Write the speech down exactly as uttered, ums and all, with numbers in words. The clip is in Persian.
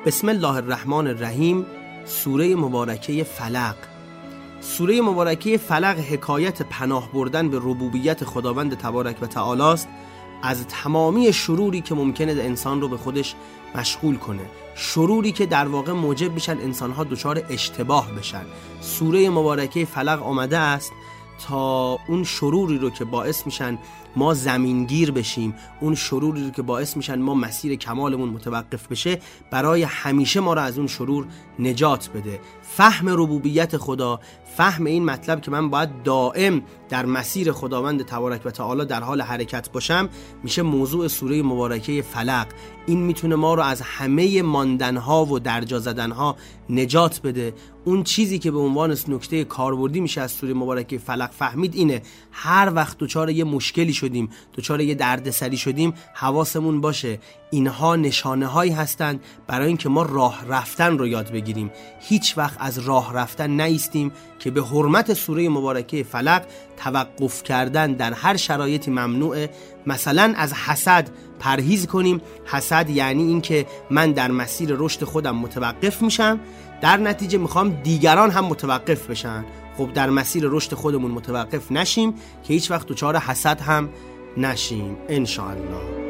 بسم الله الرحمن الرحیم. سوره مبارکه فلق. سوره مبارکه فلق حکایت پناه بردن به ربوبیت خداوند تبارک و تعالی است، از تمامی شروری که ممکنه انسان رو به خودش مشغول کنه، شروری که در واقع موجب بشن انسانها دچار اشتباه بشن. سوره مبارکه فلق آمده است تا اون شروری رو که باعث میشن ما زمینگیر بشیم، اون شروری رو که باعث میشن ما مسیر کمالمون متوقف بشه، برای همیشه ما رو از اون شرور نجات بده. فهم ربوبیت خدا، فهم این مطلب که من باید دائم در مسیر خداوند تبارک و تعالی در حال حرکت باشم، میشه موضوع سوره مبارکه فلق. این میتونه ما رو از همه ماندنها و درجا زدنها نجات بده. اون چیزی که به عنوان نکته کاربردی میشه از سوره مبارکه فلق فهمید اینه: هر وقت دچار یه مشکلی شدیم، دچار یه دردسری شدیم، حواسمون باشه اینها نشانه هایی هستند برای اینکه ما راه رفتن رو یاد بگیریم. هیچ وقت از راه رفتن نایستیم که به حرمت سوره مبارکه فلق توقف کردن در هر شرایطی ممنوعه. مثلا از حسد پرهیز کنیم. حسد یعنی این که من در مسیر رشد خودم متوقف میشم، در نتیجه میخوام دیگران هم متوقف بشن. خب در مسیر رشد خودمون متوقف نشیم که هیچ وقت دچار حسد هم نشیم ان شاء الله.